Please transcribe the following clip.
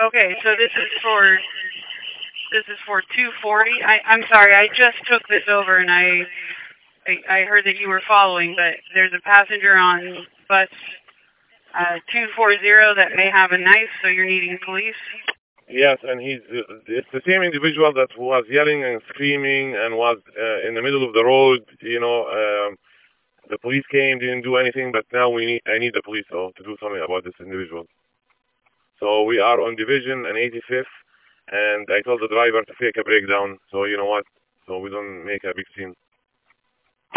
Okay, so this is for 240. I'm sorry, I just took this over and I heard that you were following, but there's a passenger on bus 240 that may have a knife, so you're needing police. Yes, and it's the same individual that was yelling and screaming and was in the middle of the road. The police came, didn't do anything, but now I need the police though to do something about this individual. So we are on Division and 85th, and I told the driver to fake a breakdown. So you know what? So we don't make a big scene.